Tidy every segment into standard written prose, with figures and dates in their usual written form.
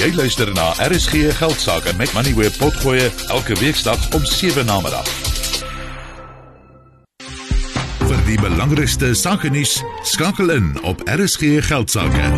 Jy luister na RSG Geldsaake met Money Web Potgoe elke weeksdag om 7 namiddag. Vir die belangrikste sakenuus, skakel in op RSG Geldsaake.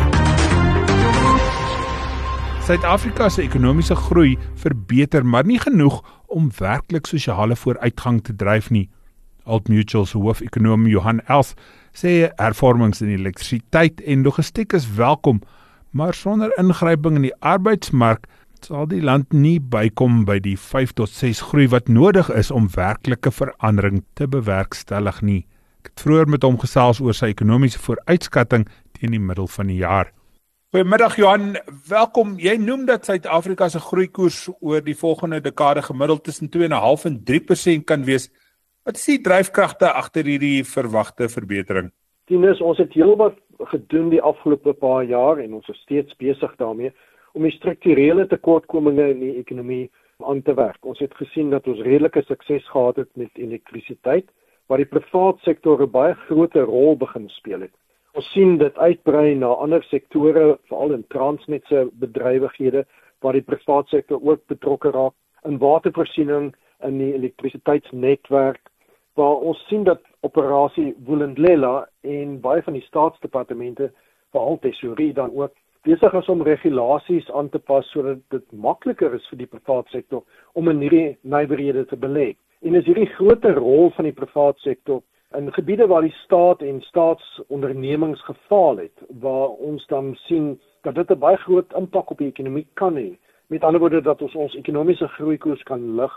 Suid-Afrika se ekonomiese groei verbeter, maar nie genoeg om werklik sosiale vooruitgang te dryf nie. Old Mutual se hoof-ekonoom Johan Els sê hervormings in elektrisiteit en logistiek is welkom, maar sonder ingryping in die arbeidsmark sal die land nie bykom by die 5 tot 6 groei wat nodig is om werklike verandering te bewerkstellig nie. Ek het vroeër met hom gesels oor sy ekonomiese vooruitskatting teen die middel van die jaar. Goeiemiddag Johan, welkom. Jy noem dat Suid-Afrika se groeikoers oor die volgende dekade gemiddeld tussen 2,5 en 3% kan wees. Wat is die dryfkragte agter hierdie verwagte verbetering? Tinus, ons het heelwat gedoen die afgelope paar jaar en ons is steeds besig daarmee om die strukturele tekortkominge in die ekonomie aan te werk. Ons het gesien dat ons redelike sukses gehad het met elektrisiteit, waar die privaat sektor 'n baie groter rol begin speel het. Ons sien dit uitbrei na ander sektore, veral in Transnet se bedrywighede, waar die privaat sektor ook betrokke raak, in watervoorsiening, in die elektrisiteitsnetwerk, waar ons sien dat operasie Vulindlela en baie van die staatsdepartemente, veral tesourie dan ook, besig is om regulasies aan te pas sodat dit makliker is vir die privaat sektor om in hierdie nywerhede te belê. En is hierdie groter rol van die privaat sektor in gebiede waar die staat en staatsondernemings gefaal het, waar ons dan sien dat dit 'n baie groot impak op die ekonomie kan hê. Met ander woorde dat ons ekonomiese groeikoers kan lig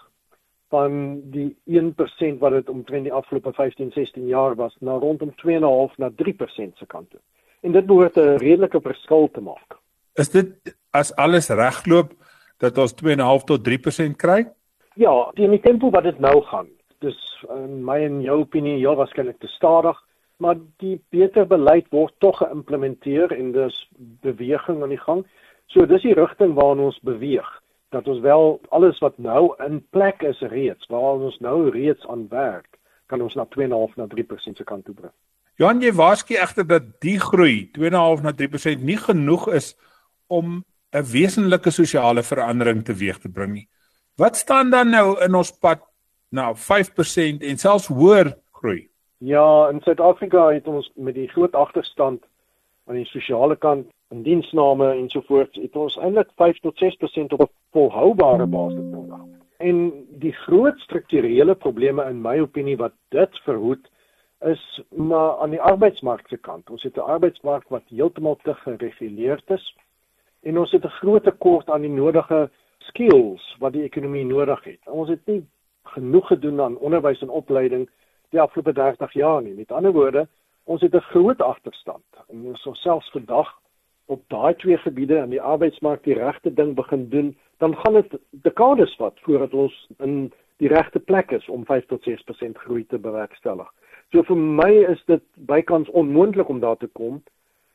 van die 1% wat dit omtrent die afgelope 15-16 jaar was, na rondom 2,5 na 3% se kant toe. En dit behoort 'n redelike verskil te maak. Is dit as alles regloop dat ons 2,5 tot 3% kry? Ja, die tempo wat dit nou gaan. Dus in my en jou opinie heel waarskynlik te stadig, maar die beter beleid word tog geïmplementeer en dis beweging aan die gang. So dis die rigting waarna ons beweeg. Dat ons wel alles wat nou in plek is reeds, waar ons nou reeds aan werk, kan ons na 2,5 na 3% se kant toe bring. Johan, jy waarsku egter dat die groei 2,5 na 3% nie genoeg is om 'n wesenlike sosiale verandering teweeg te bring nie. Wat staan dan nou in ons pad na 5% en selfs hoër groei? Ja, in Suid-Afrika het ons met die groot agterstand aan die sosiale kant, in diensname ensovoorts, het ons eintlik 5 tot 6% op 'n volhoubare basis nodig. En die groot strukturele probleme in my opinie wat dit verhoed, is maar aan die arbeidsmark se kant. Ons het 'n arbeidsmark wat heeltemal te gereguleerd is en ons het 'n groot tekort aan die nodige skills wat die ekonomie nodig het. Ons het nie genoeg gedoen aan onderwys en opleiding die afgelope 30 jaar nie. Met ander woorde, ons het 'n groot agterstand. En ons sal selfs vandag op daai twee gebiede aan die arbeidsmark die regte ding begin doen, dan gaan dit dekades vat voordat ons in die regte plek is om 5 tot 6% groei te bewerkstellig. So vir my is dit bykans onmoontlik om daar te kom.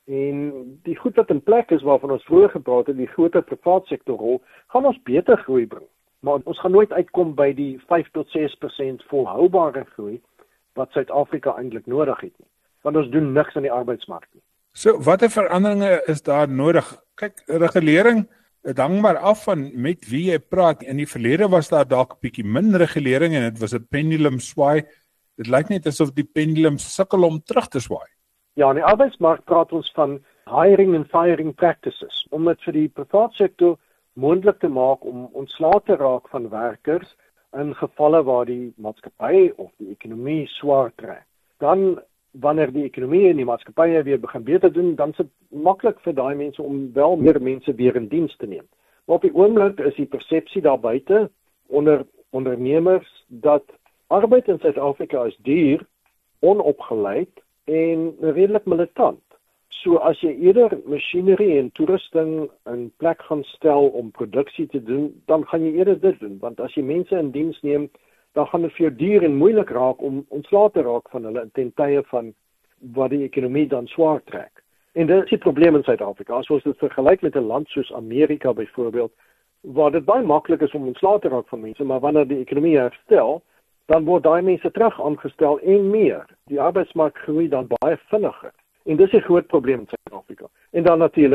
En die goed wat in plek is waarvan ons vroeër gepraat het, die groter privaat sektorrol, gaan ons beter groei bring. Maar ons gaan nooit uitkom by die 5 tot 6% volhoubare groei wat Suid-Afrika eintlik nodig het nie. Want ons doen niks aan die arbeidsmark nie. So, watter veranderinge is daar nodig? Kyk, regulering, dit hang maar af van met wie jy praat. In die verlede was daar dalk 'n bietjie min regulering en dit was 'n pendulum swaai. Dit lyk net asof die pendulum sukkel om terug te swaai. Ja, in die arbeidsmark praat ons van hiring and firing practices, om dit vir die privaat sektor moontlik te maak om ontslae te raak van werkers in gevalle waar die maatskappy of die ekonomie swaar trek. Dan wanneer die ekonomie en die maatskappye weer begin beter doen, dan is dit maklik vir daai mense om wel meer mense weer in diens te neem. Maar op die oomblik is die persepsie daar buite onder ondernemers dat arbeid in Suid-Afrika is duur, onopgeleid en redelik militant. So as jy eerder masjinerie en toerusting in plek gaan stel om produksie te doen, dan gaan jy eerder dit doen, want as jy mense in diens neem, dan gaan dit vir jou duur en moeilik raak om ontslae te raak van hulle ten tye van wat die ekonomie dan swaar trek. En dit is die probleem in Suid-Afrika. As ons dit vergelyk met 'n land soos Amerika byvoorbeeld, waar dit baie maklik is om ontslae te raak van mense, maar wanneer die ekonomie herstel, dan word daai mense terug aangestel en meer. Die arbeidsmark groei dan baie vinniger. En dis 'n groot probleem in Suid-Afrika. En dan natuurlik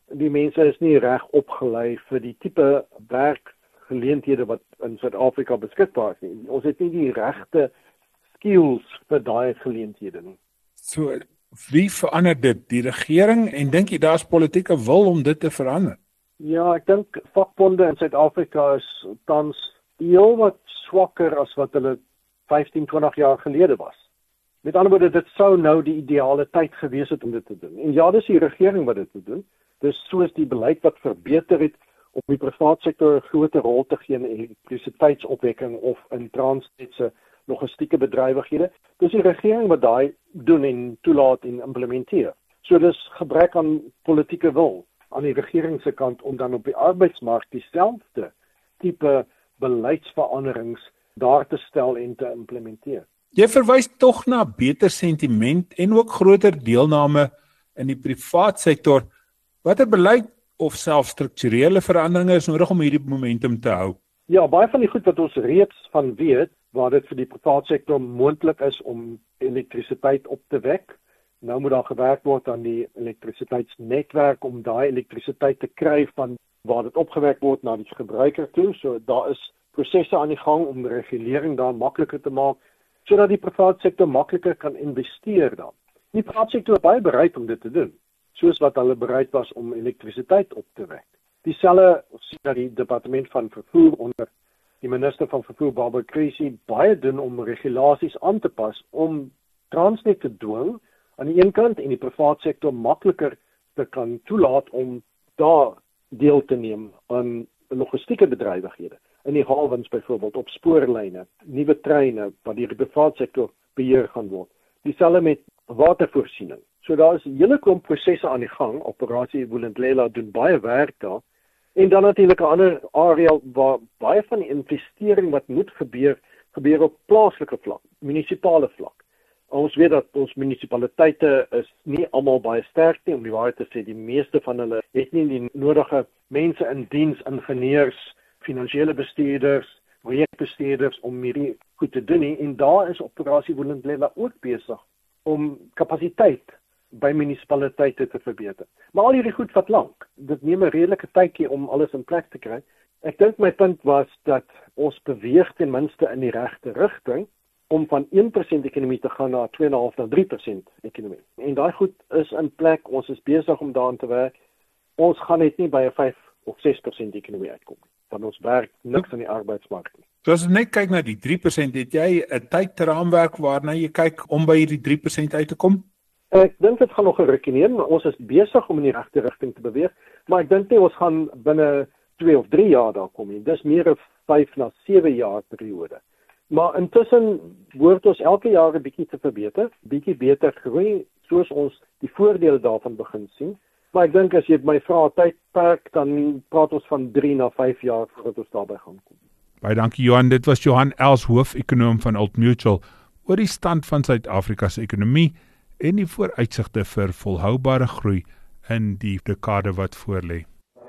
die mense is nie reg opgelei vir die tipe werkgeleenthede wat in Suid-Afrika beskikbaar is nie. Ons het nie die regte skills vir daai geleenthede nie. So, wie verander dit? Die regering, en dink jy daar's politieke wil om dit te verander? Ja, ek dink vakbonde in Suid-Afrika is tans heel wat swakker as wat hulle 15, 20 jaar gelede was. Met ander woorde, dit sou nou die ideale tyd gewees het om dit te doen. En ja, dis die regering wat dit moet doen. Dis soos die beleid wat verbeter het om die private sektor 'n groter rol te gee in elektrisiteitsopwekking of in Transnet se logistieke bedrywighede. Dis die regering wat daai doen en toelaat en implementeer. So dis gebrek aan politieke wil aan die regering se kant om dan op die arbeidsmark dieselfde tipe beleidsveranderings daar te stel en te implementeer. Jy verwys tog na beter sentiment en ook groter deelname in die privaat sektor. Watter beleid of selfs strukturele veranderinge is nodig om hierdie momentum te hou? Ja, baie van die goed wat ons reeds van weet, waar dit vir die private sektor moontlik is om elektrisiteit op te wek. Nou moet daar gewerk word aan die elektrisiteitsnetwerk om daai elektrisiteit te kry van waar dit opgewek word na die gebruiker toe. So daar is prosesse aan die gang om die regulering daar makliker te maak, sodat die private sektor makliker kan investeer dan. Die private sektor is baie bereid om dit te doen, soos wat hulle bereid was om elektrisiteit op te wek. Dieselfde sien dat die departement van vervoer onder die minister van vervoer Barbara Creecy baie doen om regulasies aan te pas om Transnet te dwing aan die een kant en die private sektor makliker te kan toelaat om daar deel te neem aan logistieke bedrywighede. In die hawens byvoorbeeld, op spoorlyne, nuwe treine wat deur die private sektor beheer gaan word. Dieselfde met watervoorsiening. So daar is 'n hele klomp prosesse aan die gang. Operasie Vulindlela doen baie werk daar. En dan natuurlik 'n ander area waar baie van die investering wat moet gebeur op plaaslike vlak, munisipale vlak. Ons weet dat ons munisipaliteite is nie almal baie sterk nie, om die waarheid te sê. Die meeste van hulle het nie die nodige mense in diens, ingenieurs, finansiële bestuurders, projekbestuurders om hierdie goed te doen nie. En daar is Operasie Vulindlela ook besig om kapasiteit by munisipaliteite te verbeter. Maar al hierdie goed vat lank. Dit neem 'n redelike tydjie om alles in plek te kry. Ek dink my punt was dat ons beweeg ten minste in die regte rigting om van 1% ekonomie te gaan na 2,5 na 3% ekonomie. En daai goed is in plek, ons is besig om daaraan te werk. Ons gaan net nie by 'n 5 of 6% ekonomie uitkom nie, want ons werk niks aan die arbeidsmark nie. So as ons net kyk na die 3%, het jy 'n tydraamwerk waarna jy kyk om by hierdie 3% uit te kom? Ek dink dit gaan nog 'n rukkie neem, maar ons is besig om in die regte rigting te beweeg, maar ek dink nie ons gaan binne 2 of 3 jaar daar kom nie. Dis meer 'n 5 na 7 jaar periode. Maar intussen behoort ons elke jaar 'n bietjie te verbeter, bietjie beter groei, soos ons die voordele daarvan begin sien. Maar ek dink as jy my vra tydperk, dan praat ons van 3 na 5 jaar voordat ons daarby gaan kom. Baie dankie Johan, dit was Johan Els, hoof-ekonoom van Old Mutual, oor die stand van Suid-Afrika se ekonomie en die vooruitsigte vir volhoubare groei in die dekade wat voorlê.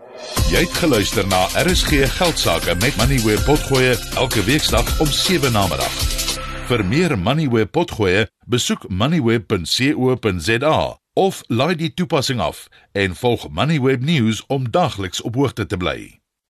Jy het geluister na RSG Geldsaake met Moneyweb Potgoe elke weekdag om 7 namiddag. Vir meer Moneyweb Potgoe, besoek moneyweb.co.za of laai die toepassing af en volg Moneyweb News om dagliks op hoogte te bly.